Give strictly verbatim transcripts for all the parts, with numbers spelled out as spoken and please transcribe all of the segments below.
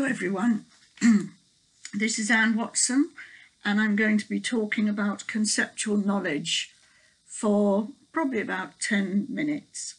everyone. This is Anne Watson, and I'm going to be talking about conceptual knowledge for probably about ten minutes.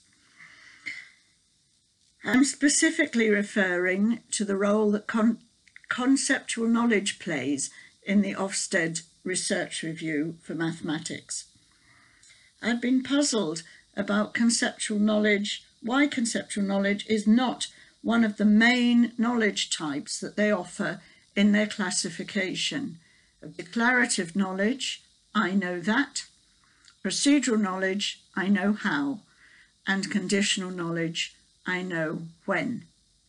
I'm specifically referring to the role that con conceptual knowledge plays in the Ofsted Research Review for Mathematics. I've been puzzled about conceptual knowledge, why conceptual knowledge is not one of the main knowledge types that they offer in their classification. Of declarative knowledge, I know that. Procedural knowledge, I know how. And conditional knowledge, I know when.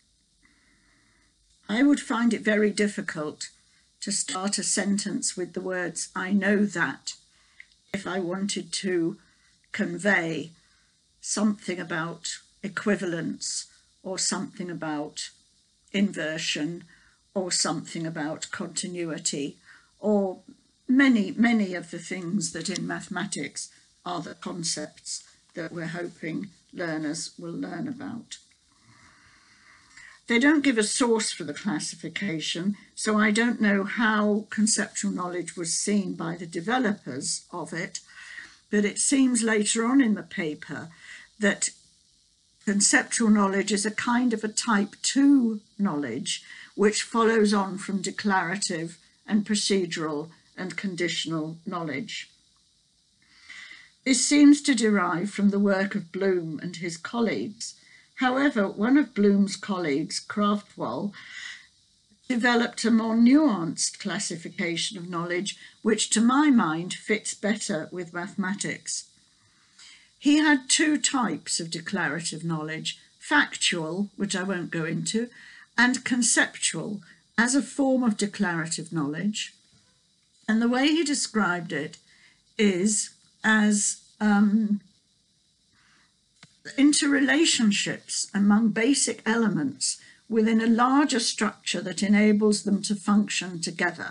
I would find it very difficult to start a sentence with the words, I know that, if I wanted to convey something about equivalence, or something about inversion, or something about continuity, or many, many of the things that in mathematics are the concepts that we're hoping learners will learn about. They don't give a source for the classification, so I don't know how conceptual knowledge was seen by the developers of it, but it seems later on in the paper that conceptual knowledge is a kind of a type two knowledge which follows on from declarative and procedural and conditional knowledge. This seems to derive from the work of Bloom and his colleagues. However, one of Bloom's colleagues, Kraftwall, developed a more nuanced classification of knowledge which to my mind fits better with mathematics. He had two types of declarative knowledge, factual, which I won't go into, and conceptual as a form of declarative knowledge. And the way he described it is as um, interrelationships among basic elements within a larger structure that enables them to function together.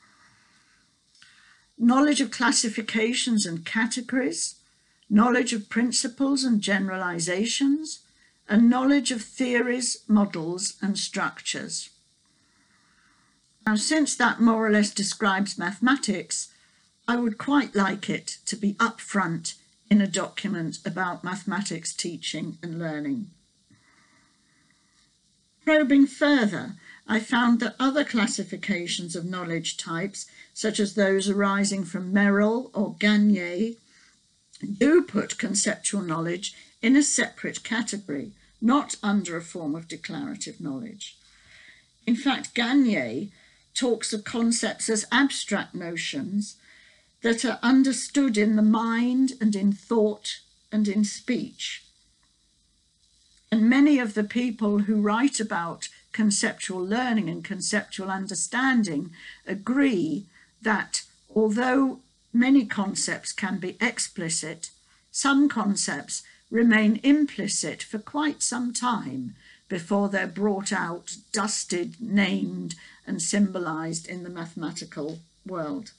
Knowledge of classifications and categories, knowledge of principles and generalizations, and knowledge of theories, models, and structures. Now, since that more or less describes mathematics, I would quite like it to be upfront in a document about mathematics teaching and learning. Probing further, I found that other classifications of knowledge types, such as those arising from Merrill or Gagne, do put conceptual knowledge in a separate category, not under a form of declarative knowledge. In fact, Gagne talks of concepts as abstract notions that are understood in the mind and in thought and in speech. And many of the people who write about conceptual learning and conceptual understanding agree that although many concepts can be explicit, some concepts remain implicit for quite some time before they're brought out, dusted, named, and symbolized in the mathematical world.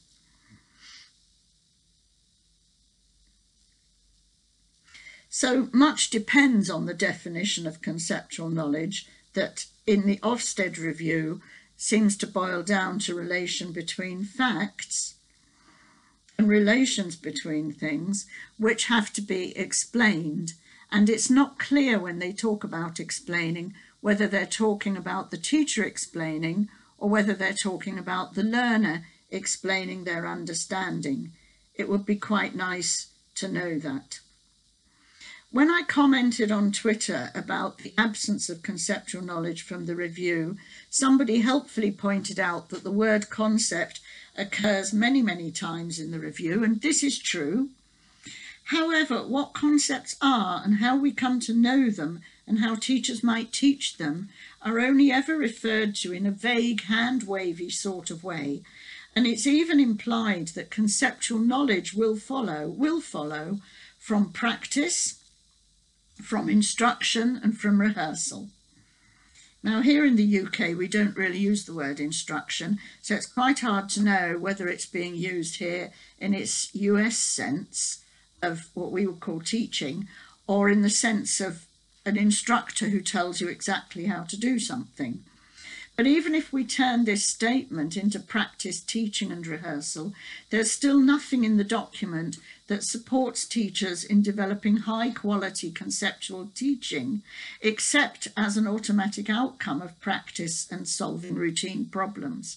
So much depends on the definition of conceptual knowledge that in the Ofsted Review seems to boil down to relation between facts and relations between things which have to be explained. And it's not clear when they talk about explaining whether they're talking about the teacher explaining or whether they're talking about the learner explaining their understanding. It would be quite nice to know that. When I commented on Twitter about the absence of conceptual knowledge from the review, somebody helpfully pointed out that the word concept occurs many, many times in the review, and this is true. However, what concepts are and how we come to know them and how teachers might teach them are only ever referred to in a vague, hand-wavy sort of way. And it's even implied that conceptual knowledge will follow, will follow from practice, from instruction, and from rehearsal. Now, here in the U K, we don't really use the word instruction, so it's quite hard to know whether it's being used here in its U S sense of what we would call teaching, or in the sense of an instructor who tells you exactly how to do something. But even if we turn this statement into practice, teaching and rehearsal, there's still nothing in the document that supports teachers in developing high quality conceptual teaching, except as an automatic outcome of practice and solving routine problems.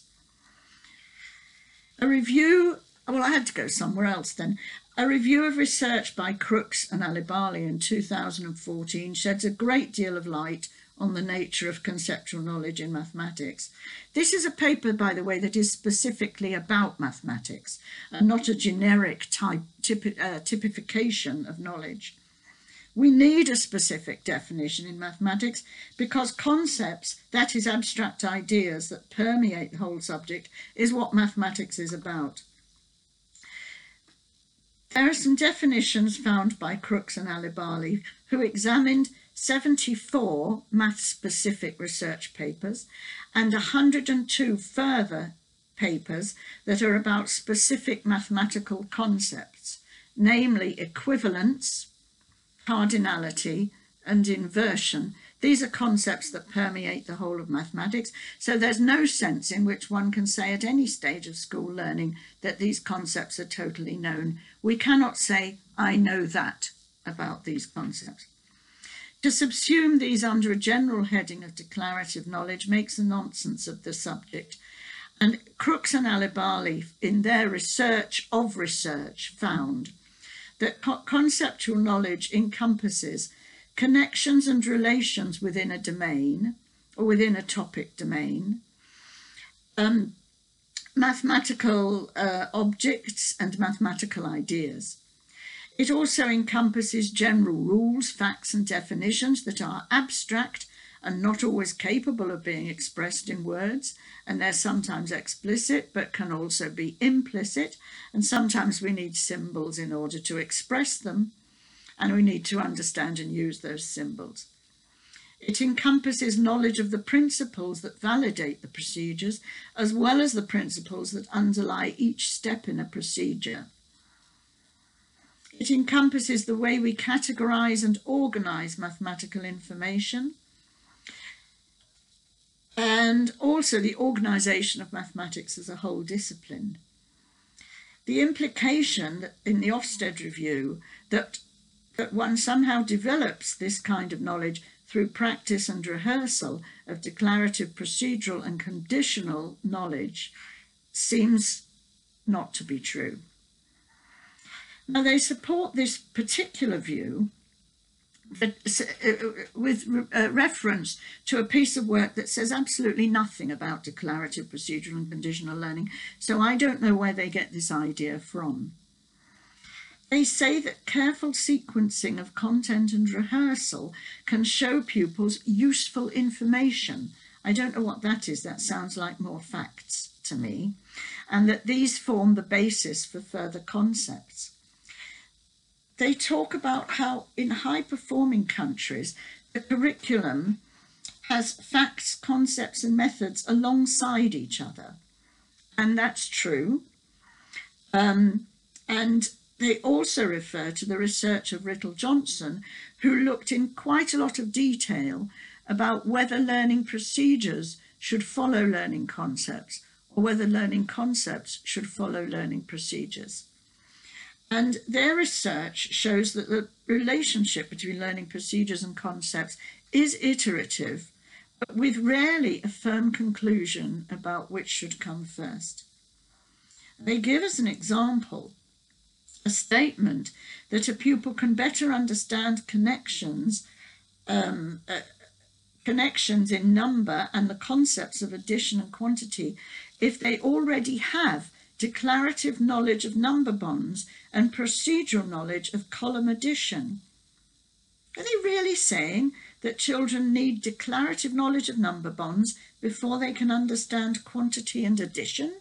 A review, well, I had to go somewhere else then. A review of research by Crooks and Alibali in two thousand fourteen sheds a great deal of light on the nature of conceptual knowledge in mathematics. This is a paper, by the way, that is specifically about mathematics and not a generic type, typi, uh, typification of knowledge. We need a specific definition in mathematics because concepts, that is abstract ideas that permeate the whole subject, is what mathematics is about. There are some definitions found by Crooks and Alibali, who examined seventy-four math-specific research papers and one hundred and two further papers that are about specific mathematical concepts, namely equivalence, cardinality, and inversion. These are concepts that permeate the whole of mathematics, so there's no sense in which one can say at any stage of school learning that these concepts are totally known. We cannot say, I know that about these concepts. To subsume these under a general heading of declarative knowledge makes a nonsense of the subject. And Crooks and Alibali, in their research of research, found that co conceptual knowledge encompasses connections and relations within a domain or within a topic domain, um, mathematical uh, objects and mathematical ideas. It also encompasses general rules, facts and definitions that are abstract and not always capable of being expressed in words, and they're sometimes explicit but can also be implicit, and sometimes we need symbols in order to express them, and we need to understand and use those symbols. It encompasses knowledge of the principles that validate the procedures, as well as the principles that underlie each step in a procedure. It encompasses the way we categorize and organize mathematical information, and also the organization of mathematics as a whole discipline. The implication in the Ofsted review that, that one somehow develops this kind of knowledge through practice and rehearsal of declarative, procedural and conditional knowledge seems not to be true. Now, they support this particular view with reference to a piece of work that says absolutely nothing about declarative, procedural and conditional learning, so I don't know where they get this idea from. They say that careful sequencing of content and rehearsal can show pupils useful information. I don't know what that is, that sounds like more facts to me, and that these form the basis for further concepts. They talk about how in high-performing countries, the curriculum has facts, concepts and methods alongside each other. And that's true. Um, and they also refer to the research of Riddle Johnson, who looked in quite a lot of detail about whether learning procedures should follow learning concepts or whether learning concepts should follow learning procedures. And their research shows that the relationship between learning procedures and concepts is iterative, but with rarely a firm conclusion about which should come first. They give us an example, a statement that a pupil can better understand connections, um, uh, connections in number and the concepts of addition and quantity if they already have declarative knowledge of number bonds and procedural knowledge of column addition. Are they really saying that children need declarative knowledge of number bonds before they can understand quantity and addition?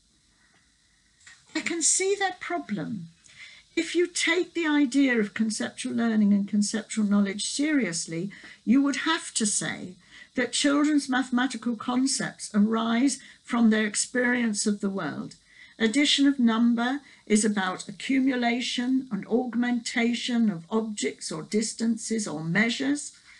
I can see that problem. If you take the idea of conceptual learning and conceptual knowledge seriously, you would have to say that children's mathematical concepts arise from their experience of the world. Addition of number is about accumulation and augmentation of objects or distances or measures.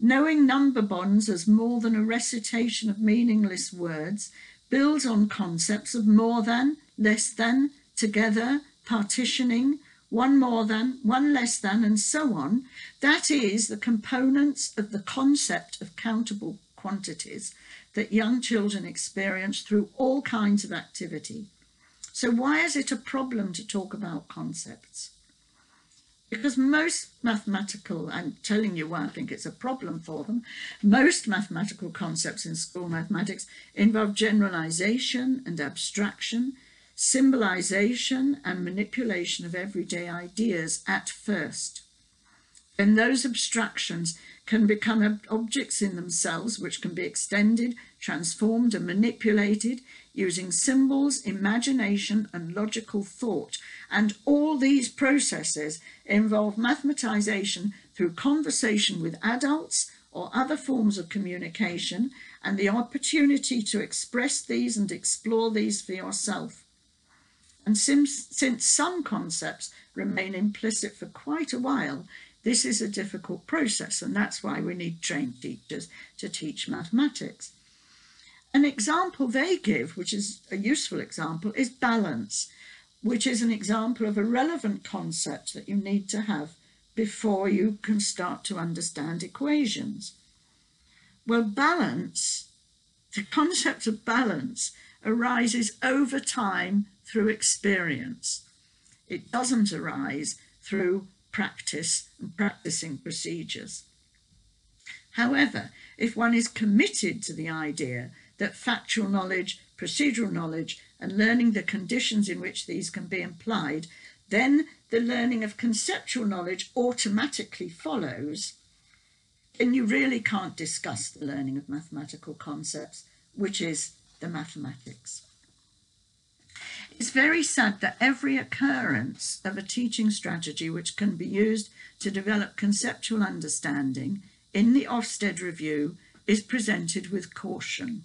Knowing number bonds as more than a recitation of meaningless words builds on concepts of more than, less than, together, partitioning, one more than, one less than, and so on. That is, the components of the concept of countable quantities that young children experience through all kinds of activity. So why is it a problem to talk about concepts? Because most mathematical, I'm telling you why I think it's a problem for them, most mathematical concepts in school mathematics involve generalization and abstraction, symbolization and manipulation of everyday ideas at first. Then those abstractions can become ob- objects in themselves, which can be extended, transformed and manipulated using symbols, imagination and logical thought. And all these processes involve mathematization through conversation with adults or other forms of communication, and the opportunity to express these and explore these for yourself. And since, since some concepts remain implicit for quite a while, this is a difficult process, and that's why we need trained teachers to teach mathematics. An example they give, which is a useful example, is balance, which is an example of a relevant concept that you need to have before you can start to understand equations. Well, balance, the concept of balance arises over time through experience. It doesn't arise through practice and practicing procedures. However, if one is committed to the idea that factual knowledge, procedural knowledge, and learning the conditions in which these can be applied, then the learning of conceptual knowledge automatically follows, then you really can't discuss the learning of mathematical concepts, which is the mathematics. It's very sad that every occurrence of a teaching strategy which can be used to develop conceptual understanding in the Ofsted Review is presented with caution.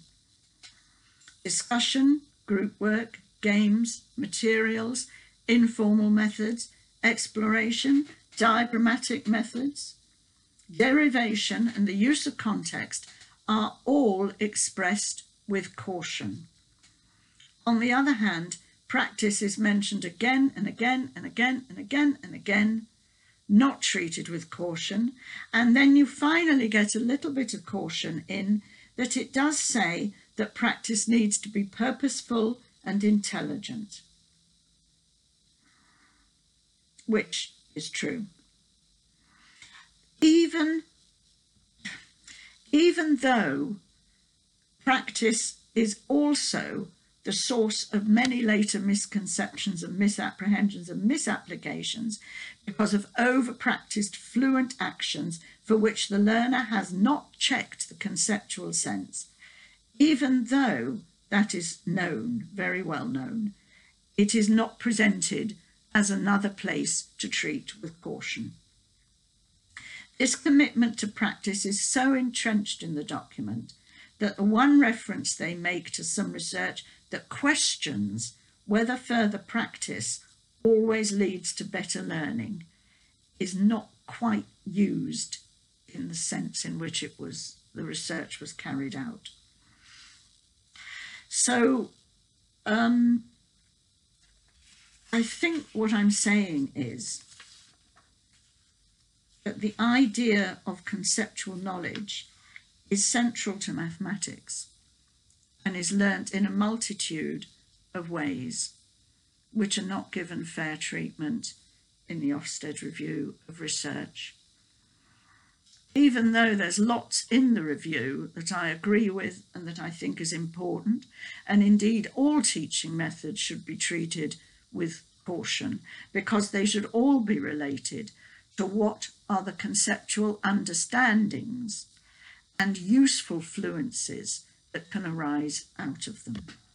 Discussion, group work, games, materials, informal methods, exploration, diagrammatic methods, derivation, and the use of context are all expressed with caution. On the other hand, practice is mentioned again and again and again and again and again, not treated with caution, and then you finally get a little bit of caution in that it does say that practice needs to be purposeful and intelligent, which is true. Even, even though practice is also the source of many later misconceptions and misapprehensions and misapplications because of over-practiced fluent actions for which the learner has not checked the conceptual sense. Even though that is known, very well known, it is not presented as another place to treat with caution. This commitment to practice is so entrenched in the document that the one reference they make to some research that questions whether further practice always leads to better learning is not quite used in the sense in which it was, the research was carried out. So um, I think what I'm saying is that the idea of conceptual knowledge is central to mathematics and is learnt in a multitude of ways which are not given fair treatment in the Ofsted Review of Research. Even though there's lots in the review that I agree with and that I think is important, and indeed all teaching methods should be treated with caution because they should all be related to what are the conceptual understandings and useful fluencies that can arise out of them.